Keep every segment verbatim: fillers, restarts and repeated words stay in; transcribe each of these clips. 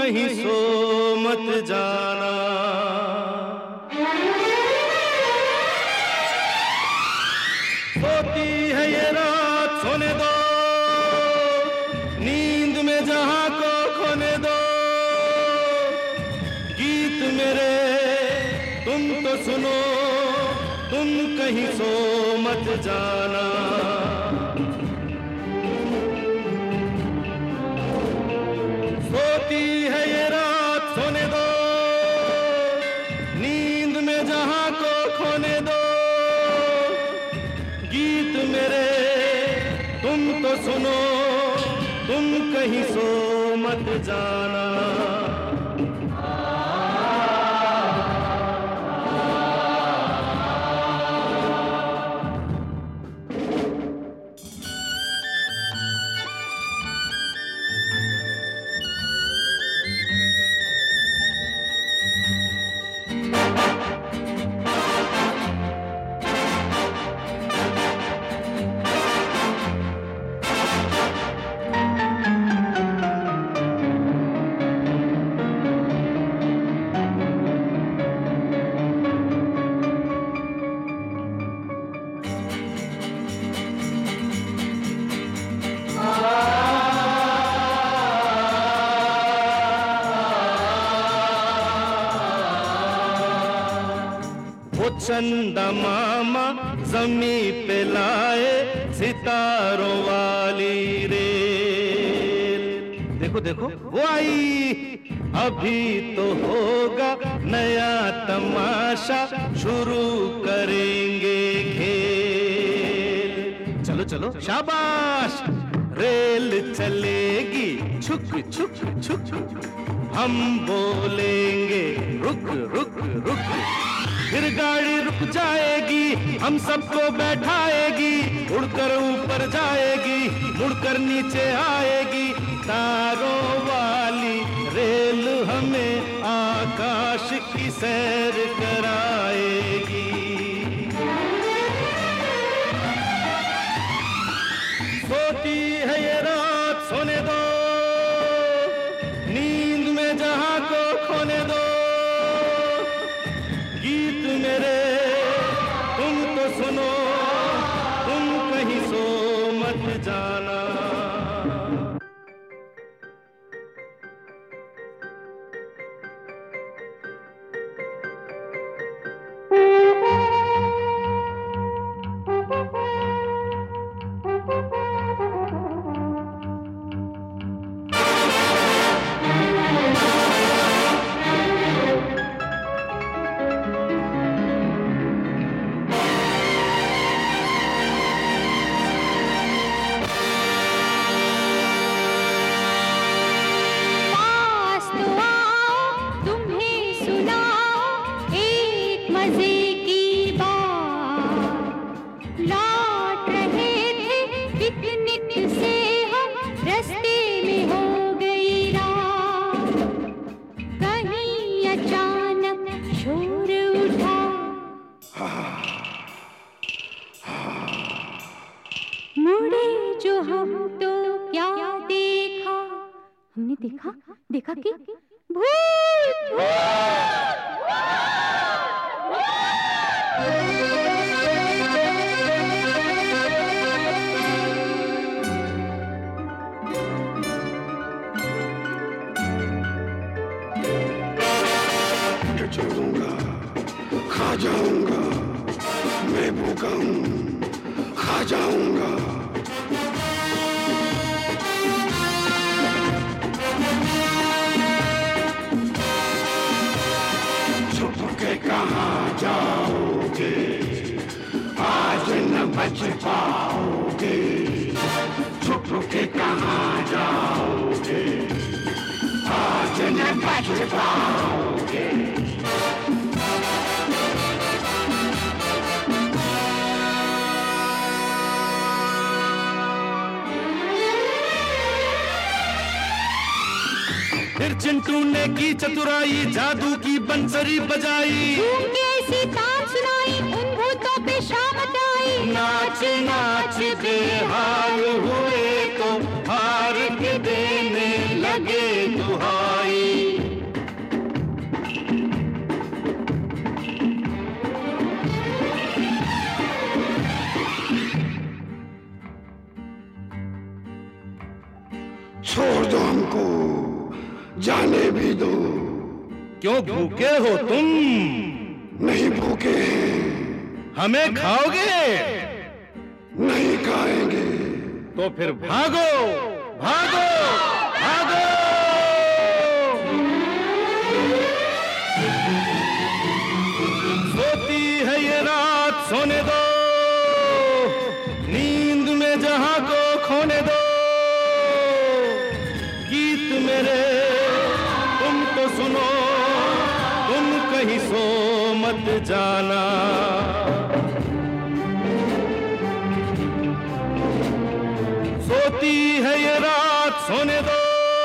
कहीं सो मत जाना। सोती है ये रात सोने दो, नींद में जहां को खोने दो। गीत मेरे तुम तो सुनो, तुम कहीं सो मत जाना। सोती है ये रात सोने दो, नींद में जहां को खोने दो। गीत मेरे तुम तो सुनो, तुम कहीं सो मत जाना। चंदा मामा जमी पे लाए सितारों वाली रेल। देखो देखो वो आई, अभी तो होगा नया तमाशा, शुरू करेंगे खेल। चलो चलो शाबाश, रेल चलेगी छुक छुक छुक, हम बोलेंगे रुक रुक रुक, फिर गाड़ी रुक जाएगी, हम सबको बैठाएगी, उड़कर ऊपर जाएगी, मुड़कर नीचे आएगी। तारों वाली रेल हमें आकाश की सैर कराएगी। सोती है ये रात सोने दो, नींद में जहां को खोने दो। गीत मेरे तुम तो सुनो, तुम कहीं सो मत जाना। देखा देखा कि भूत चलूंगा, खा जाऊंगा, मैं भूखा हूँ, खा जाऊंगा। कहाँ जाओगे, आज न बच पाओगे, छुप के कहाँ जाओगे, आज न बच पाओगे। फिर चिंटू ने की चतुराई, जादू की बंसरी बजाई, ऐसी तान सुनाई, उन भूतों पे शामत आई। नाच नाच बेहाल हुए तो हार के देने लगे दुहाई। मुझे भी दो। क्यों भूखे हो तुम? नहीं भूखे हैं। हमें खाओगे? नहीं खाएंगे। तो फिर भागो भागो भागो। सोती है ये रात सोने दो, नींद में जहां को खोने दो। गीत मेरे तुम तो सुनो, तुम कहीं सो मत जाना। सोती है ये रात सोने दो,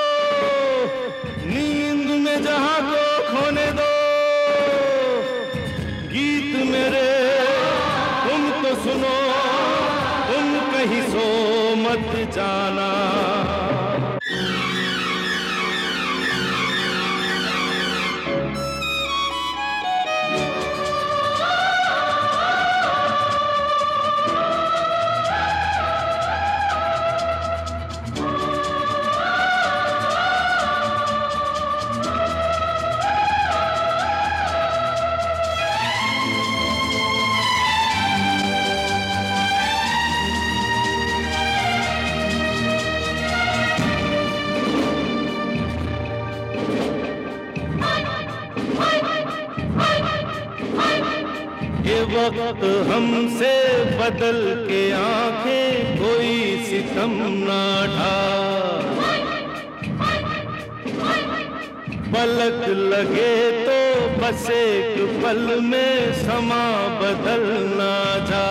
नींद में जहां को खोने दो। गीत मेरे तुम तो सुनो, तुम कहीं सो मत जाना। ये वक्त हमसे बदल के आंखें कोई सितम ना ढा। पलक लगे तो बस एक पल में समा बदल ना जा।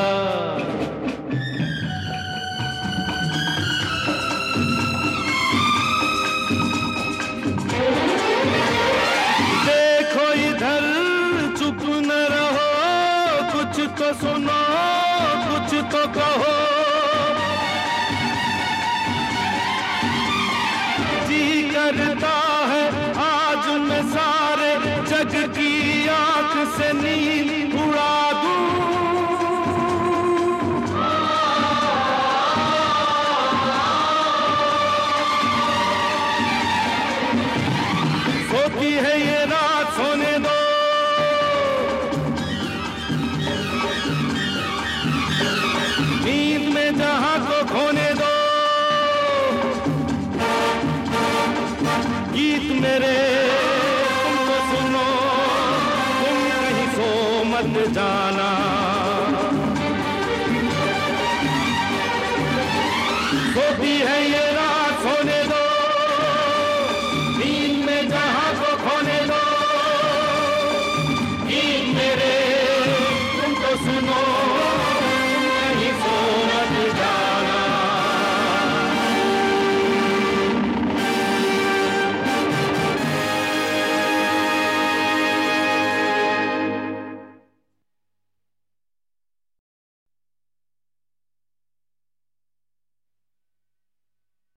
देखो इधर चुप न रहो, कुछ तो सुनो कुछ तो कहो। जी करता है आज मैं सारे जग की आंख से नींद उड़ा दूं। सोती है ये रात सोने दो, नींद में जहां को खोने दो। गीत मेरे तुम तो सुनो, तुम कहीं सो मत जाना। सोती है ये